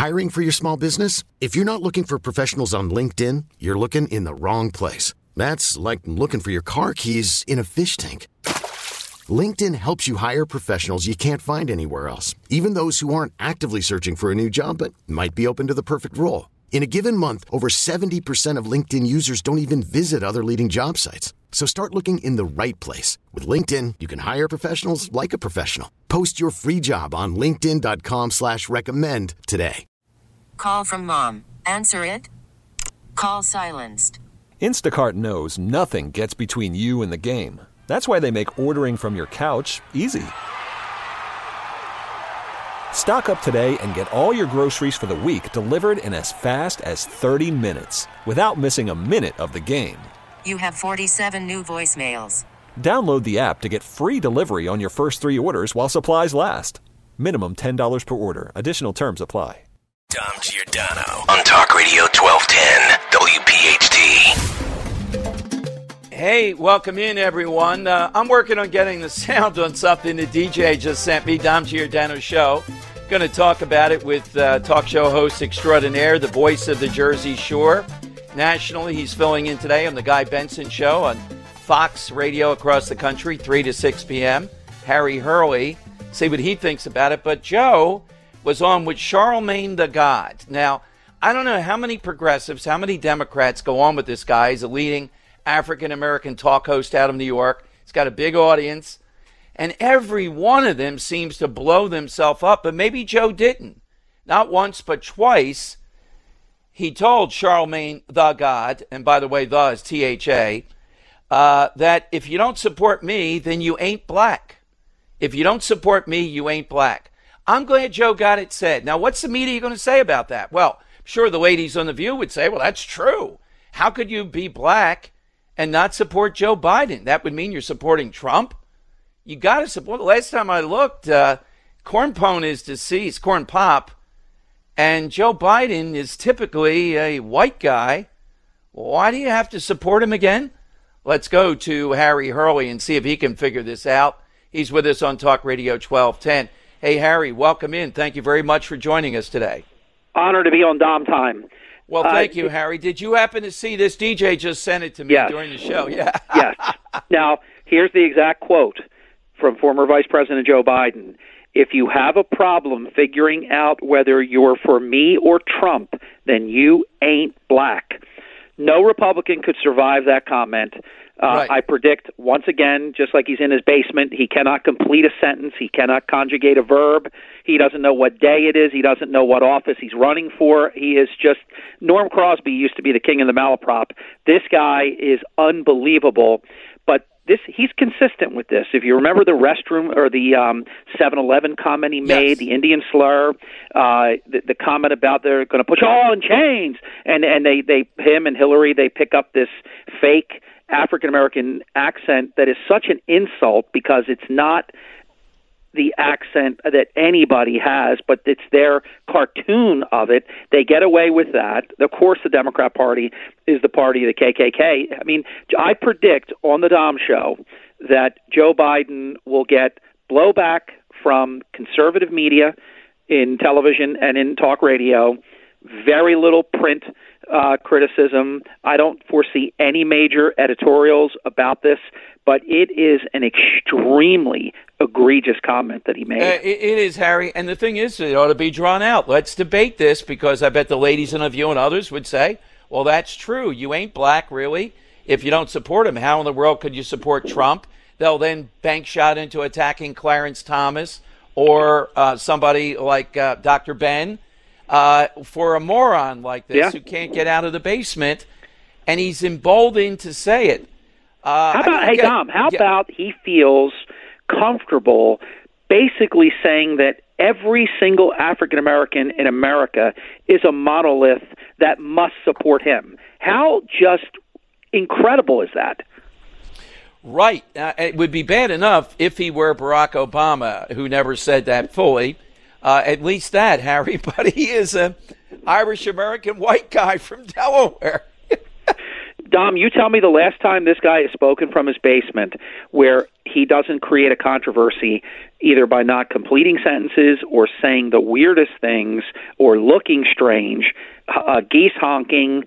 Hiring for your small business? If you're not looking for professionals on LinkedIn, you're looking in the wrong place. That's like looking for your car keys in a fish tank. LinkedIn helps you hire professionals you can't find anywhere else, even those who aren't actively searching for a new job but might be open to the perfect role. In a given month, over 70% of LinkedIn users don't even visit other leading job sites. So start looking in the right place. With LinkedIn, you can hire professionals like a professional. Post your free job on linkedin.com/recommend today. Call from mom. Answer it. Call silenced. Instacart knows nothing gets between you and the game. That's why they make ordering from your couch easy. Stock up today and get all your groceries for the week delivered in as fast as 30 minutes without missing a minute of the game. You have 47 new voicemails. Download the app to get free delivery on your first 3 orders while supplies last. Minimum $10 per order. Additional terms apply. Dom Giordano on Talk Radio 1210 WPHT. Hey, welcome in, everyone. I'm working on getting the sound on something the DJ just sent me, Dom Giordano Show. Going to talk about it with talk show host extraordinaire, the voice of the Jersey Shore. Nationally, he's filling in today on the Guy Benson Show on Fox Radio across the country, 3 to 6 p.m. Harry Hurley, see what he thinks about it. But Joe was on with Charlemagne the God. Now, I don't know how many progressives, how many Democrats go on with this guy. He's a leading African-American talk host out of New York. He's got a big audience. And every one of them seems to blow themselves up, but maybe Joe didn't. Not once, but twice. He told Charlemagne the God, and by the way, the is T-H-A, that if you don't support me, then you ain't black. If you don't support me, you ain't black. I'm glad Joe got it said. Now, what's the media going to say about that? Well, I'm sure the ladies on The View would say, well, that's true. How could you be black and not support Joe Biden? That would mean you're supporting Trump. You got to support. Last time I looked, Corn Pone is deceased, Corn Pop, and Joe Biden is typically a white guy. Why do you have to support him again? Let's go to Harry Hurley and see if he can figure this out. He's with us on Talk Radio 1210. Hey, Harry, welcome in. Thank you very much for joining us today. Honor to be on Dom Time. Well, thank you, Harry. Did you happen to see this? DJ just sent it to me during the show. Yeah. Yes. Now, here's the exact quote from former Vice President Joe Biden. If you have a problem figuring out whether you're for me or Trump, then you ain't black. No Republican could survive that comment. Right. I predict, once again, just like he's in his basement, he cannot complete a sentence. He cannot conjugate a verb. He doesn't know what day it is. He doesn't know what office he's running for. He is just – Norm Crosby used to be the king of the malaprop. This guy is unbelievable. But he's consistent with this. If you remember the restroom or the 7-Eleven comment he made, Yes. the Indian slur, the comment about they're going to put you all in chains, and they him and Hillary, they pick up this fake African-American accent that is such an insult because it's not the accent that anybody has, but it's their cartoon of it. They get away with that. Of course, the Democrat Party is the party of the KKK. I mean, I predict on the Dom Show that Joe Biden will get blowback from conservative media in television and in talk radio, very little print criticism. I don't foresee any major editorials about this, but it is an extremely egregious comment that he made. It is, Harry, and the thing is, it ought to be drawn out. Let's debate this, because I bet the ladies in The View and others would say, well, that's true. You ain't black, really. If you don't support him, how in the world could you support Trump? They'll then bank shot into attacking Clarence Thomas or somebody like Dr. Ben for a moron like this who can't get out of the basement, and he's emboldened to say it. How about he feels comfortable basically saying that every single African American in America is a monolith that must support him? How just incredible is that? Right. It would be bad enough if he were Barack Obama, who never said that fully. At least that, Harry. But he is an Irish-American white guy from Delaware. Dom, you tell me the last time this guy has spoken from his basement where he doesn't create a controversy either by not completing sentences or saying the weirdest things or looking strange, geese honking,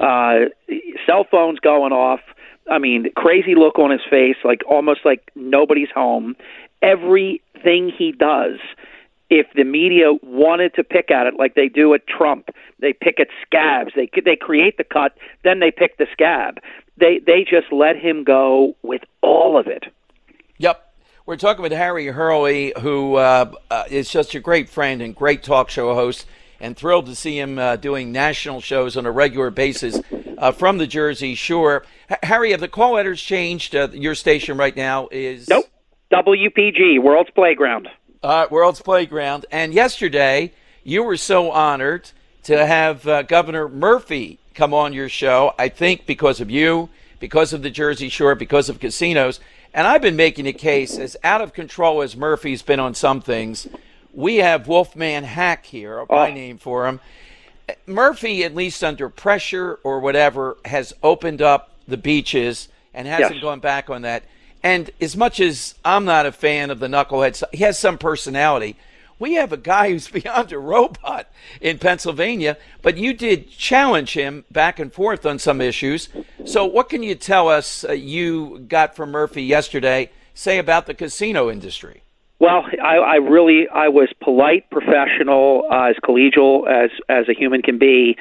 cell phones going off. I mean, crazy look on his face, like almost like nobody's home. Everything he does, if the media wanted to pick at it like they do at Trump, they pick at scabs. They create the cut, then they pick the scab. They just let him go with all of it. Yep. We're talking with Harry Hurley, who is just a great friend and great talk show host, and thrilled to see him doing national shows on a regular basis from the Jersey Shore. Harry, have the call letters changed? Your station right now is... Nope. WPG, World's Playground. World's Playground. And yesterday, you were so honored to have Governor Murphy come on your show, I think because of you, because of the Jersey Shore, because of casinos. And I've been making a case, as out of control as Murphy's been on some things, we have Wolfman Hack here, my name for him. Murphy, at least under pressure or whatever, has opened up the beaches and hasn't gone back on that. And as much as I'm not a fan of the knuckleheads, he has some personality. We have a guy who's beyond a robot in Pennsylvania, but you did challenge him back and forth on some issues. So what can you tell us you got from Murphy yesterday, say about the casino industry? Well, I was polite, professional, as collegial as a human can be,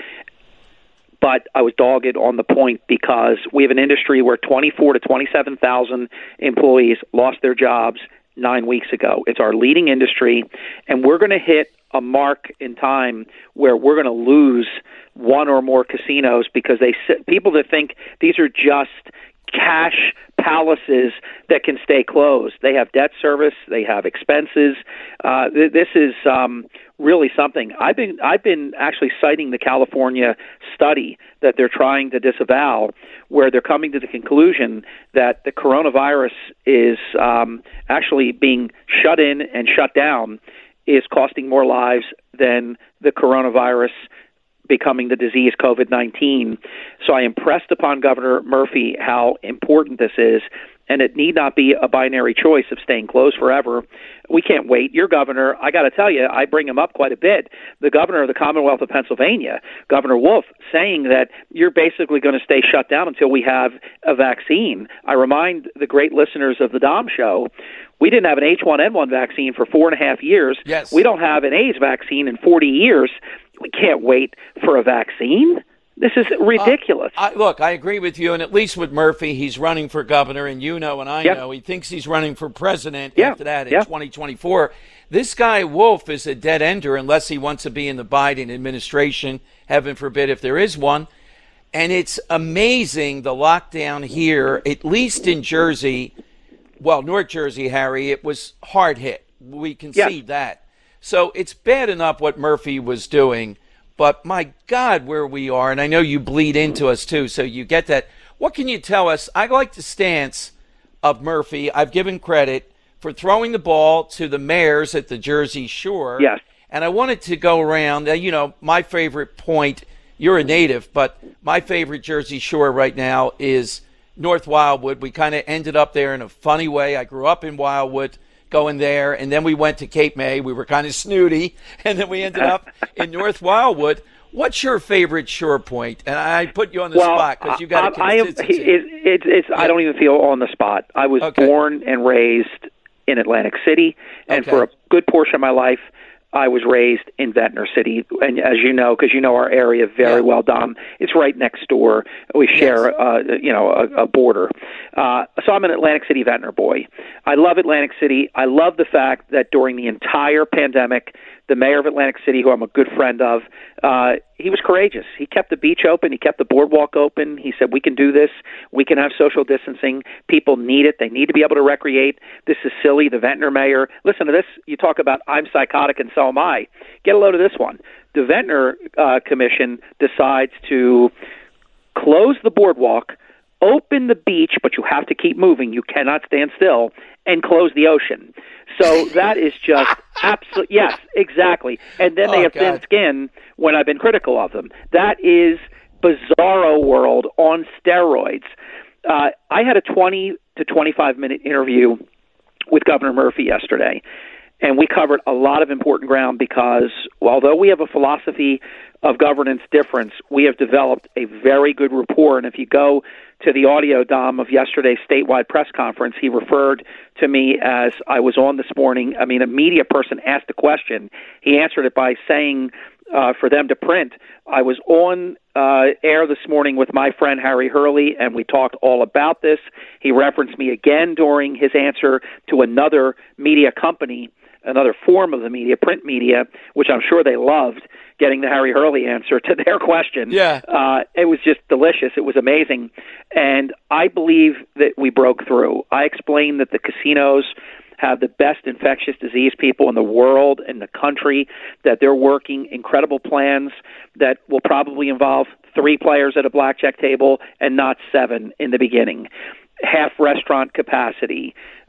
but I was dogged on the point because we have an industry where 24 to 27,000 employees lost their jobs 9 weeks ago. It's our leading industry, and we're going to hit a mark in time where we're going to lose one or more casinos because people that think these are just cash palaces that can stay closed. They have debt service. They have expenses. This is really something. I've been actually citing the California study that they're trying to disavow, where they're coming to the conclusion that the coronavirus is actually being shut in and shut down is costing more lives than the coronavirus becoming the disease COVID-19. So I impressed upon Governor Murphy how important this is, and it need not be a binary choice of staying closed forever. We can't wait. Your governor, I got to tell you, I bring him up quite a bit, the governor of the Commonwealth of Pennsylvania, Governor Wolf, saying that you're basically going to stay shut down until we have a vaccine. I remind the great listeners of the Dom Show, we didn't have an H1N1 vaccine for 4.5 years. Yes. We don't have an AIDS vaccine in 40 years. We can't wait for a vaccine. This is ridiculous. Look, I agree with you, and at least with Murphy, he's running for governor, and you know and I know he thinks he's running for president after that in 2024. This guy, Wolf, is a dead-ender unless he wants to be in the Biden administration, heaven forbid if there is one. And it's amazing the lockdown here, at least in Jersey, well, North Jersey, Harry, it was hard hit. We concede that. So it's bad enough what Murphy was doing, but my God, where we are, and I know you bleed into us too, so you get that. What can you tell us? I like the stance of Murphy. I've given credit for throwing the ball to the mayors at the Jersey Shore. Yes. And I wanted to go around, you know, my favorite point, you're a native, but my favorite Jersey Shore right now is North Wildwood. We kind of ended up there in a funny way. I grew up in Wildwood, going there, and then we went to Cape May. We were kind of snooty, and then we ended up in North Wildwood. What's your favorite shore point? And I put you on the spot because you got a consistency. I don't even feel on the spot. I was born and raised in Atlantic City, and for a good portion of my life, I was raised in Ventnor City, and as you know, because you know our area very well, Dom, it's right next door. We share, a border. So I'm an Atlantic City Ventnor boy. I love Atlantic City. I love the fact that during the entire pandemic, the mayor of Atlantic City, who I'm a good friend of, he was courageous. He kept the beach open. He kept the boardwalk open. He said, we can do this. We can have social distancing. People need it. They need to be able to recreate. This is silly. The Ventnor mayor. Listen to this. You talk about I'm psychotic and so am I. Get a load of this one. The Ventnor Commission decides to close the boardwalk, open the beach, but you have to keep moving. You cannot stand still, and close the ocean. So that is just absolute. Yes, exactly. And then they have thin skin when I've been critical of them. That is bizarro world on steroids. I had a 20 to 25-minute interview with Governor Murphy yesterday, and we covered a lot of important ground because although we have a philosophy of governance difference, we have developed a very good rapport. And if you go to the audio, Dom, of yesterday's statewide press conference, he referred to me as I was on this morning. I mean, a media person asked a question. He answered it by saying for them to print, I was on air this morning with my friend Harry Hurley, and we talked all about this. He referenced me again during his answer to another media company, another form of the media, print media, which I'm sure they loved, getting the Harry Hurley answer to their question. Yeah. It was just delicious. It was amazing. And I believe that we broke through. I explained that the casinos have the best infectious disease people in the world, in the country, that they're working incredible plans that will probably involve 3 players at a blackjack table and not 7 in the beginning. Half restaurant capacity,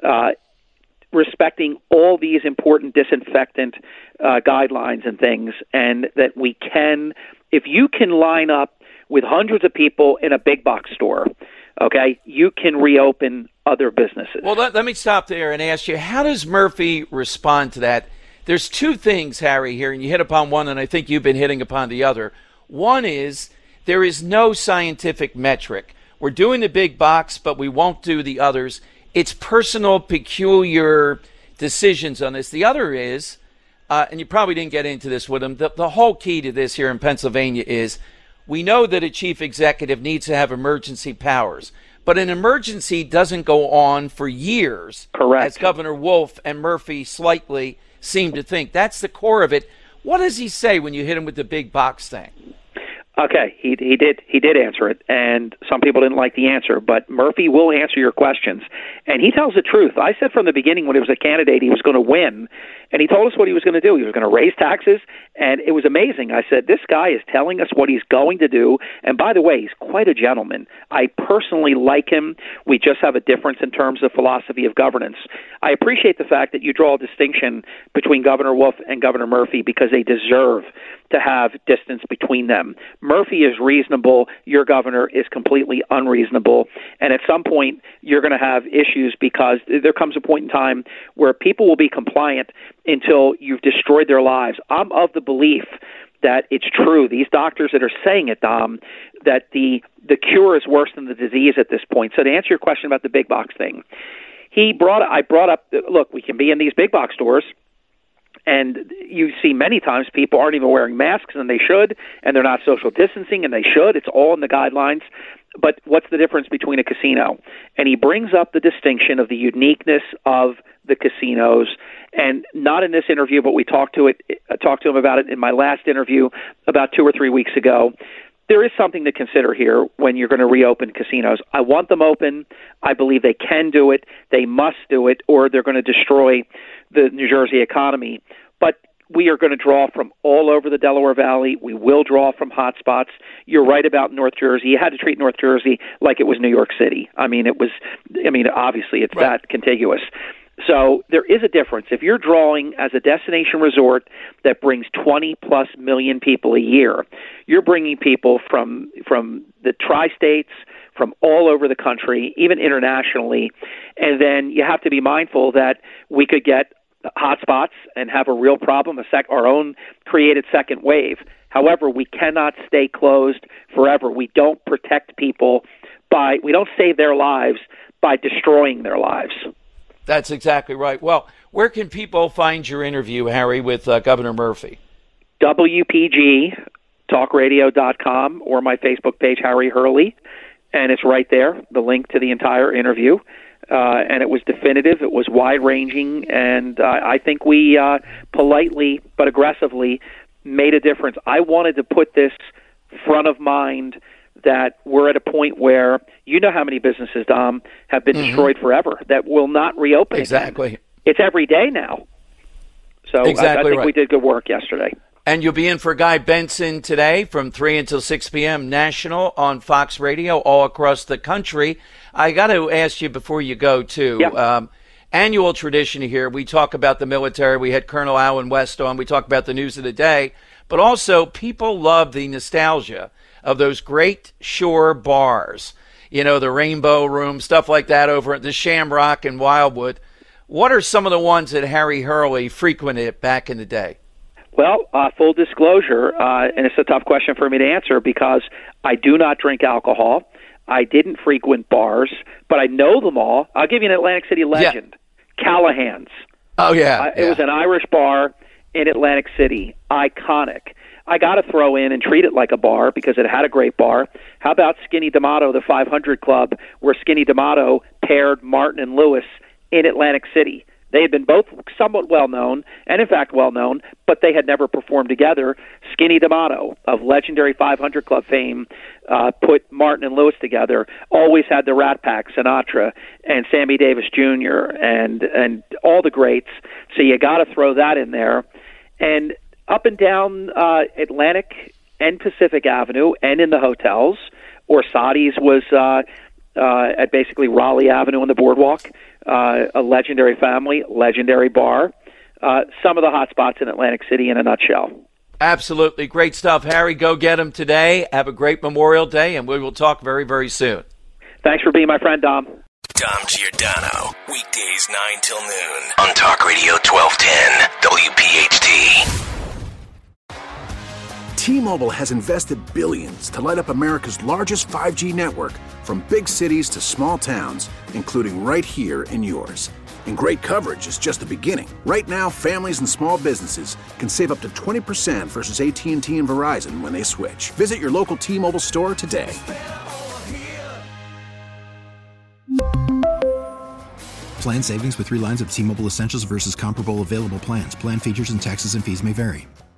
respecting all these important disinfectant guidelines and things, and that we can, if you can line up with hundreds of people in a big box store, okay, you can reopen other businesses. Well, let me stop there and ask you, how does Murphy respond to that? There's 2 things, Harry, here, and you hit upon one, and I think you've been hitting upon the other. One is there is no scientific metric. We're doing the big box, but we won't do the others. It's personal, peculiar decisions on this. The other is, and you probably didn't get into this with him, the whole key to this here in Pennsylvania is we know that a chief executive needs to have emergency powers, but an emergency doesn't go on for years. Correct. As Governor Wolf and Murphy slightly seem to think. That's the core of it. What does he say when you hit him with the big box thing? Okay, he did answer it, and some people didn't like the answer, but Murphy will answer your questions, and he tells the truth. I said from the beginning when he was a candidate he was going to win, and he told us what he was going to do. He was going to raise taxes, and it was amazing. I said, this guy is telling us what he's going to do, and by the way, he's quite a gentleman. I personally like him. We just have a difference in terms of philosophy of governance. I appreciate the fact that you draw a distinction between Governor Wolf and Governor Murphy because they deserve to have distance between them. Murphy is reasonable. Your governor is completely unreasonable. And at some point, you're going to have issues because there comes a point in time where people will be compliant until you've destroyed their lives. I'm of the belief that it's true. These doctors that are saying it, Dom, that the cure is worse than the disease at this point. So to answer your question about the big box thing, I brought up, look, we can be in these big box stores, and you see many times people aren't even wearing masks, and they should, and they're not social distancing, and they should. It's all in the guidelines. But what's the difference between a casino? And he brings up the distinction of the uniqueness of the casinos, and not in this interview, but we talked to him about it in my last interview about 2 or 3 weeks ago. There is something to consider here when you're going to reopen casinos. I want them open. I believe they can do it. They must do it, or they're going to destroy the New Jersey economy. But we are going to draw from all over the Delaware Valley. We will draw from hotspots. You're right about North Jersey. You had to treat North Jersey like it was New York City. Obviously it's right. That contiguous. So there is a difference. If you're drawing as a destination resort that brings 20-plus million people a year, you're bringing people from the tri-states, from all over the country, even internationally, and then you have to be mindful that we could get hotspots and have a real problem, our own created second wave. However, we cannot stay closed forever. We don't protect people we don't save their lives by destroying their lives. That's exactly right. Well, where can people find your interview, Harry, with Governor Murphy? WPGTalkradio.com or my Facebook page, Harry Hurley, and it's right there, the link to the entire interview. And it was definitive, it was wide-ranging, and I think we politely but aggressively made a difference. I wanted to put this front of mind that we're at a point where you know how many businesses, Dom, have been destroyed forever that will not reopen. Exactly. Again. It's every day now. So exactly I think we did good work yesterday. And you'll be in for Guy Benson today from 3 until 6 p.m. national on Fox Radio all across the country. I got to ask you before you go, too. Yeah. Annual tradition here, we talk about the military. We had Colonel Allen West on. We talk about the news of the day. But also, people love the nostalgia of those great shore bars, you know, the Rainbow Room, stuff like that over at the Shamrock in Wildwood. What are some of the ones that Harry Hurley frequented back in the day? Well, full disclosure, and it's a tough question for me to answer because I do not drink alcohol. I didn't frequent bars, but I know them all. I'll give you an Atlantic City legend, Callahan's. Oh, yeah. It was an Irish bar in Atlantic City, iconic. I got to throw in and treat it like a bar because it had a great bar. How about Skinny D'Amato, the 500 Club, where Skinny D'Amato paired Martin and Lewis in Atlantic City? They had been both somewhat well-known, and in fact well-known, but they had never performed together. Skinny D'Amato, of legendary 500 Club fame, put Martin and Lewis together, always had the Rat Pack, Sinatra, and Sammy Davis Jr., and all the greats. So you got to throw that in there. And up and down Atlantic and Pacific Avenue and in the hotels, Orsatti's was at basically Raleigh Avenue on the boardwalk, a legendary family, legendary bar. Some of the hot spots in Atlantic City in a nutshell. Absolutely. Great stuff, Harry. Go get them today. Have a great Memorial Day, and we will talk very, very soon. Thanks for being my friend, Dom. Dom Giordano, weekdays 9 till noon on Talk Radio 1210 WPHT. T-Mobile has invested billions to light up America's largest 5G network, from big cities to small towns, including right here in yours. And great coverage is just the beginning. Right now, families and small businesses can save up to 20% versus AT&T and Verizon when they switch. Visit your local T-Mobile store today. Plan savings with 3 lines of T-Mobile Essentials versus comparable available plans. Plan features and taxes and fees may vary.